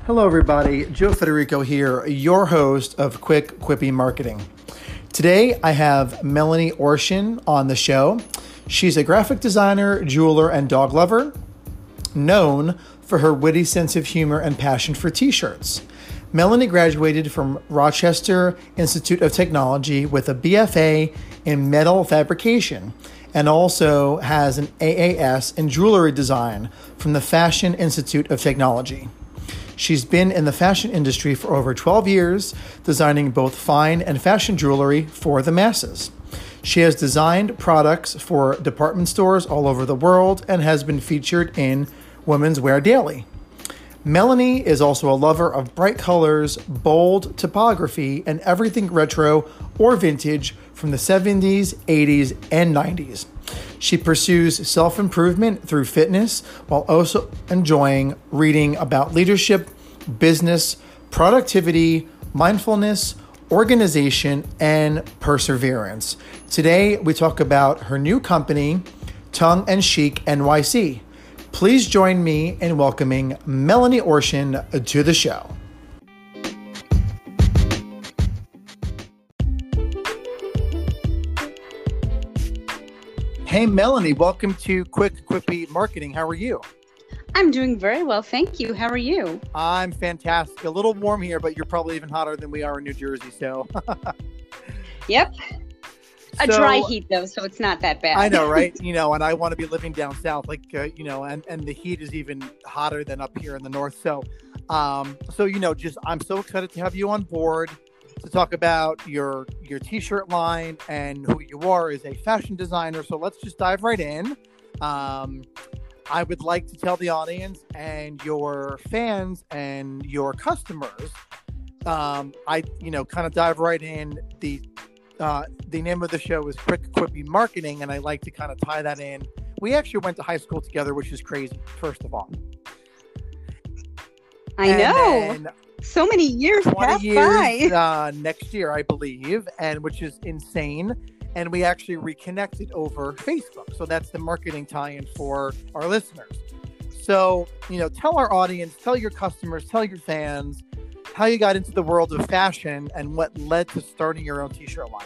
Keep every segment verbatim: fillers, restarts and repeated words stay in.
Hello, everybody. Joe Federico here, your host of Quick Quippy Marketing. Today, I have Melanie Orshin on the show. She's a graphic designer, jeweler, and dog lover, known for her witty sense of humor and passion for t-shirts. Melanie graduated from Rochester Institute of Technology with a B F A in metal fabrication and also has an A A S in jewelry design from the Fashion Institute of Technology. She's been in the fashion industry for over twelve years, designing both fine and fashion jewelry for the masses. She has designed products for department stores all over the world and has been featured in Women's Wear Daily. Melanie is also a lover of bright colors, bold typography, and everything retro or vintage from the seventies, eighties, and nineties. She pursues self-improvement through fitness while also enjoying reading about leadership, business, productivity, mindfulness, organization, and perseverance. Today, we talk about her new company, Tongue and Chic N Y C. Please join me in welcoming Melanie Orshin to the show. Hey, Melanie, welcome to Quick Quippy Marketing. How are you? I'm doing very well, thank you. How are you? I'm fantastic. A little warm here, but you're probably even hotter than we are in New Jersey, so. Yep. A so, dry heat, though, so it's not that bad. I know, right? You know, and I want to be living down south, like, uh, you know, and, and the heat is even hotter than up here in the north. So, um, so, you know, just I'm so excited to have you on board to talk about your your t-shirt line and who you are as a fashion designer. So let's just dive right in. Um, I would like to tell the audience and your fans and your customers, um, I, you know, kind of dive right in. The uh, the name of the show is Quick Quippy Marketing, and I like to kind of tie that in. We actually went to high school together, which is crazy, first of all. I and know. So many years twenty years uh, next year, I believe, and which is insane. And we actually reconnected over Facebook. So that's the marketing tie-in for our listeners. So, you know, tell our audience, tell your customers, tell your fans how you got into the world of fashion and what led to starting your own t-shirt line.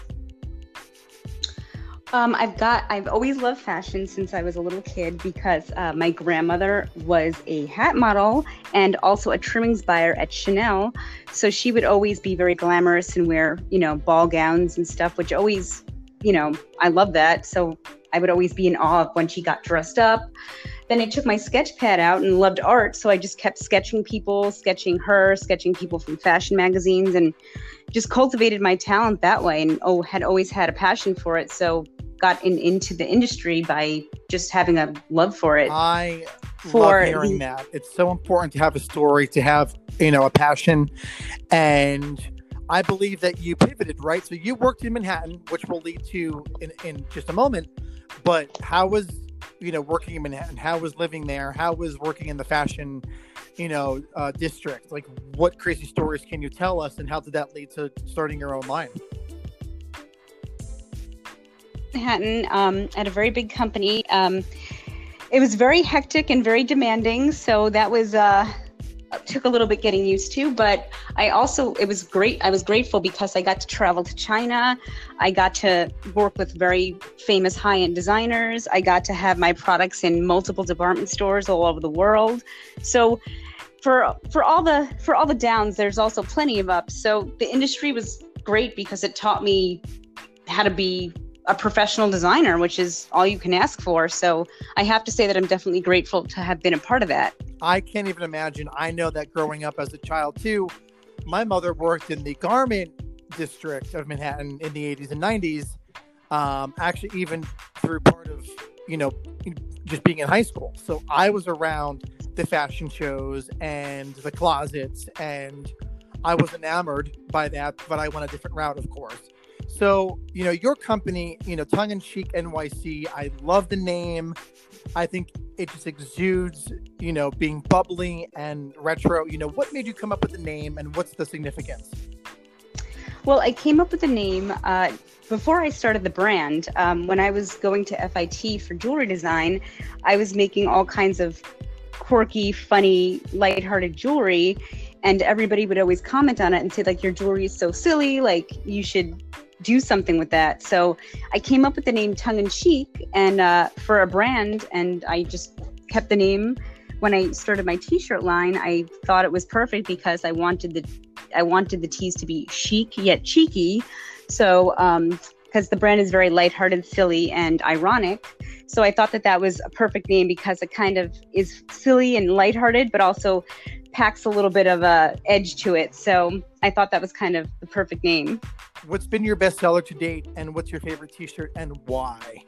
Um, I've got, I've always loved fashion since I was a little kid because uh, my grandmother was a hat model and also a trimmings buyer at Chanel. So she would always be very glamorous and wear, you know, ball gowns and stuff, which always, you know, I love that. So I would always be in awe of when she got dressed up. Then I took my sketch pad out and loved art. So I just kept sketching people, sketching her, sketching people from fashion magazines, and just cultivated my talent that way, and oh, had always had a passion for it. So got in, into the industry by just having a love for it. I for love hearing the, that. It's so important to have a story, to have, you know, a passion. And I believe that you pivoted, right? So you worked in Manhattan, which we'll lead to in, in just a moment. But how was, you know, working in Manhattan? How was living there? How was working in the fashion, you know, uh, district? Like, what crazy stories can you tell us, and how did that lead to starting your own line? Manhattan, um, at a very big company. Um, it was very hectic and very demanding, so that was uh, took a little bit getting used to. But I also, it was great. I was grateful because I got to travel to China. I got to work with very famous high-end designers. I got to have my products in multiple department stores all over the world. So for for all the for all the downs, there's also plenty of ups. So the industry was great because it taught me how to be a professional designer, which is all you can ask for. So I have to say that I'm definitely grateful to have been a part of that. I can't even imagine. I know that growing up as a child too, my mother worked in the garment district of Manhattan in the eighties and nineties. Um, actually, even through part of, you know, just being in high school. So I was around the fashion shows and the closets, and I was enamored by that, but I went a different route, of course. So, you know, your company, you know, Tongue and Chic N Y C, I love the name. I think it just exudes, you know, being bubbly and retro. You know, what made you come up with the name, and what's the significance? Well, I came up with the name uh, before I started the brand. Um, when I was going to F I T for jewelry design, I was making all kinds of quirky, funny, lighthearted jewelry. And everybody would always comment on it and say, like, your jewelry is so silly, like, you should do something with that. So I came up with the name Tongue in Cheek and uh, for a brand, and I just kept the name. When I started my t-shirt line, I thought it was perfect because I wanted the I wanted the tees to be chic yet cheeky. So um, because the brand is very lighthearted, silly, and ironic. So I thought that that was a perfect name because it kind of is silly and lighthearted, but also packs a little bit of a edge to it. So I thought that was kind of the perfect name. What's been your best seller to date, and what's your favorite t-shirt and why?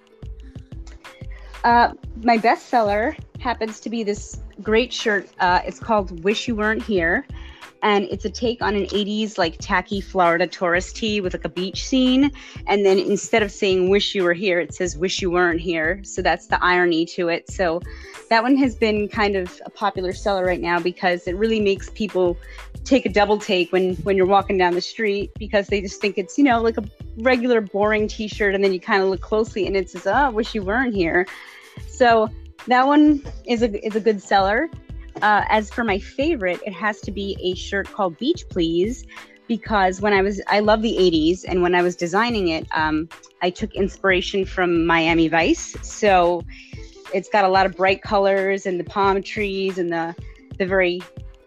Uh, my best seller happens to be this great shirt. Uh, it's called Wish You Weren't Here. And it's a take on an eighties like tacky Florida tourist tee with like a beach scene. And then instead of saying wish you were here, it says wish you weren't here. So that's the irony to it. So that one has been kind of a popular seller right now because it really makes people take a double take when, when you're walking down the street, because they just think it's, you know, like a regular boring t-shirt. And then you kind of look closely and it says, oh, wish you weren't here. So that one is a, is a good seller. Uh, as for my favorite, it has to be a shirt called Beach Please, because when I was, I love the eighties, and when I was designing it, um, I took inspiration from Miami Vice. So it's got a lot of bright colors and the palm trees and the the very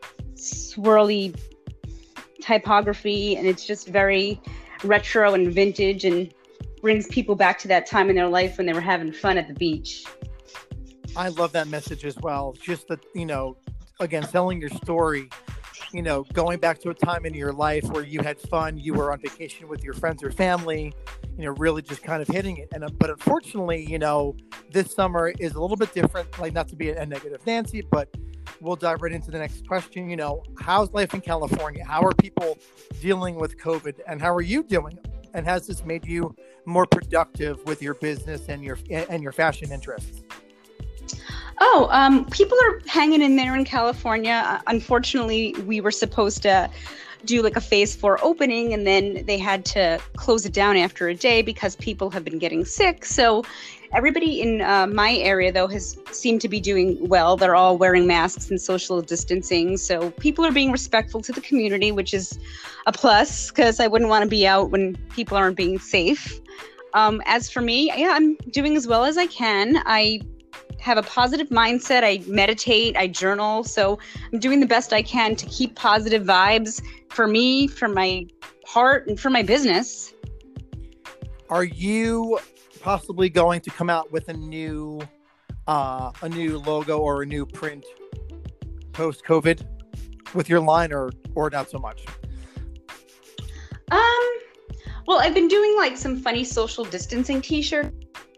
swirly typography, and it's just very retro and vintage and brings people back to that time in their life when they were having fun at the beach. I love that message as well. Just that, you know, again, telling your story, you know, going back to a time in your life where you had fun, you were on vacation with your friends or family, you know, really just kind of hitting it. And, uh, but unfortunately, you know, this summer is a little bit different, like not to be a, a negative Nancy, but we'll dive right into the next question. You know, how's life in California? How are people dealing with COVID, and how are you doing? And has this made you more productive with your business and your, and your fashion interests? Oh, um, people are hanging in there in California. Uh, unfortunately, we were supposed to do like a phase four opening, and then they had to close it down after a day because people have been getting sick. So everybody in uh, my area, though, has seemed to be doing well. They're all wearing masks and social distancing. So people are being respectful to the community, which is a plus, because I wouldn't want to be out when people aren't being safe. Um, as for me, yeah, I'm doing as well as I can. I have a positive mindset. I meditate, I journal. So I'm doing the best I can to keep positive vibes for me, for my heart, and for my business. Are you possibly going to come out with a new, uh, a new logo or a new print post-COVID with your line, or, or not so much? Um, well, I've been doing like some funny social distancing t-shirts.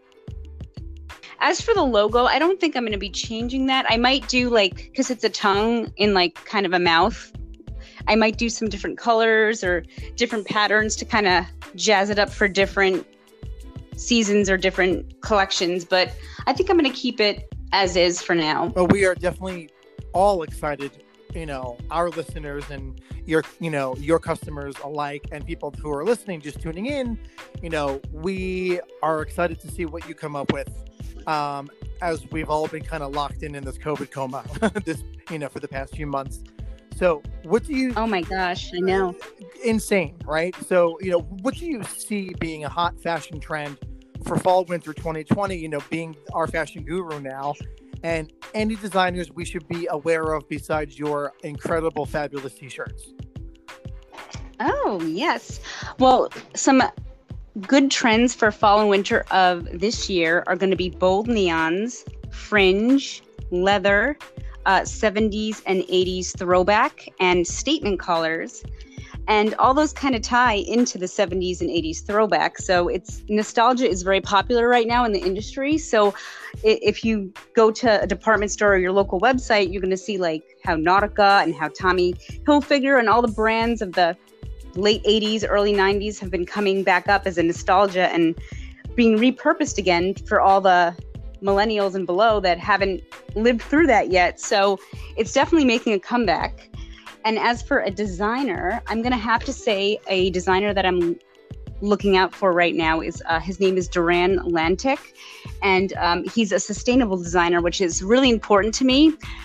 As for the logo, I don't think I'm going to be changing that. I might do like, because it's a tongue in like kind of a mouth, I might do some different colors or different patterns to kind of jazz it up for different seasons or different collections. But I think I'm going to keep it as is for now. Well, we are definitely all excited, you know, our listeners and your, you know, your customers alike, and people who are listening, just tuning in, you know, we are excited to see what you come up with. Um, as we've all been kind of locked in in this COVID coma, this, you know, for the past few months. So what do you... Oh my gosh, I know. Insane, right? So, you know, what do you see being a hot fashion trend for fall, winter twenty twenty, you know, being our fashion guru now, and any designers we should be aware of besides your incredible, fabulous t-shirts? Oh, yes. Well, some... good trends for fall and winter of this year are going to be bold neons, fringe, leather, uh, seventies and eighties throwback, and statement colors. And all those kind of tie into the seventies and eighties throwback. So it's nostalgia is very popular right now in the industry. So if you go to a department store or your local website, you're going to see like how Nautica and how Tommy Hilfiger and all the brands of the late eighties, early nineties have been coming back up as a nostalgia and being repurposed again for all the millennials and below that haven't lived through that yet. So it's definitely making a comeback. And as for a designer, I'm going to have to say a designer that I'm looking out for right now is, uh, his name is Duran Lantic. And um, he's a sustainable designer, which is really important to me.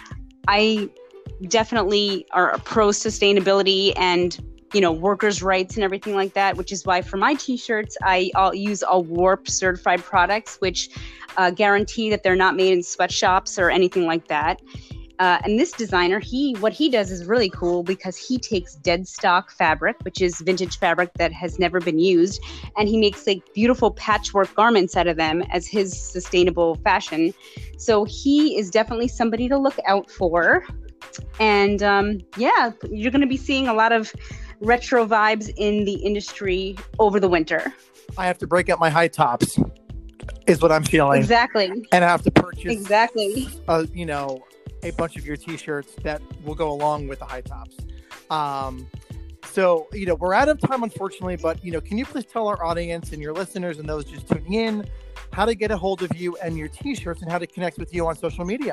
I definitely are pro sustainability and, you know, workers' rights and everything like that, which is why for my t-shirts, I, I'll use all WARP certified products, which uh, guarantee that they're not made in sweatshops or anything like that. Uh, and this designer, he what he does is really cool because he takes dead stock fabric, which is vintage fabric that has never been used, and he makes like beautiful patchwork garments out of them as his sustainable fashion. So he is definitely somebody to look out for. And um, yeah, you're going to be seeing a lot of retro vibes in the industry over the winter. I have to break out my high tops, is what I'm feeling. Exactly. And I have to purchase, exactly. Uh, you know, a bunch of your t-shirts that will go along with the high tops. Um, so, you know, we're out of time, unfortunately, but, you know, can you please tell our audience and your listeners and those just tuning in how to get a hold of you and your t-shirts and how to connect with you on social media?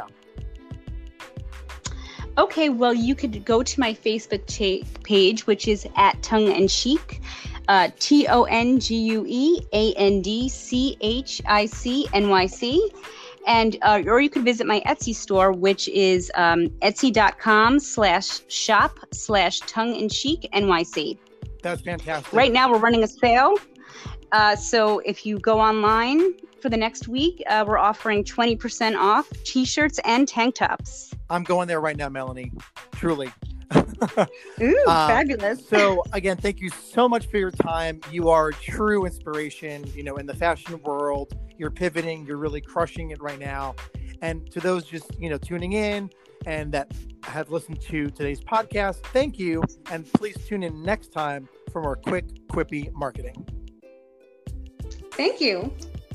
Okay, well, you could go to my Facebook cha- page, which is at Tongue and Chic, uh, T O N G U E A N D C H I C N Y C. And, uh, or you could visit my Etsy store, which is um, etsy.com slash shop slash tongue and chic N Y C. That's fantastic. Right now we're running a sale. Uh, so if you go online for the next week, uh, we're offering twenty percent off t-shirts and tank tops. I'm going there right now, Melanie. Truly. Ooh, uh, fabulous. So again, thank you so much for your time. You are true inspiration, you know, in the fashion world. You're pivoting, you're really crushing it right now. And to those just, you know, tuning in and that have listened to today's podcast, thank you. And please tune in next time for more Quick Quippy Marketing. Thank you.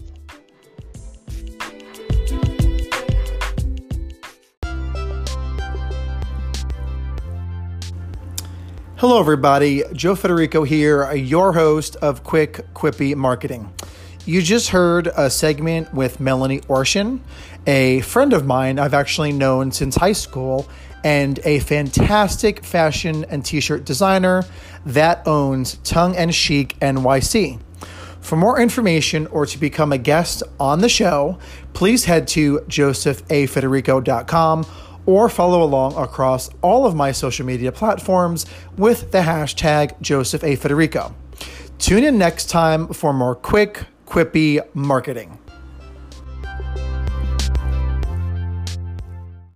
Hello, everybody. Joe Federico here, your host of Quick Quippy Marketing. You just heard a segment with Melanie Orshin, a friend of mine I've actually known since high school, and a fantastic fashion and t-shirt designer that owns Tongue and Chic N Y C. For more information or to become a guest on the show, please head to joseph a federico dot com or follow along across all of my social media platforms with the hashtag Joseph A. Federico. Tune in next time for more Quick Quippy Marketing.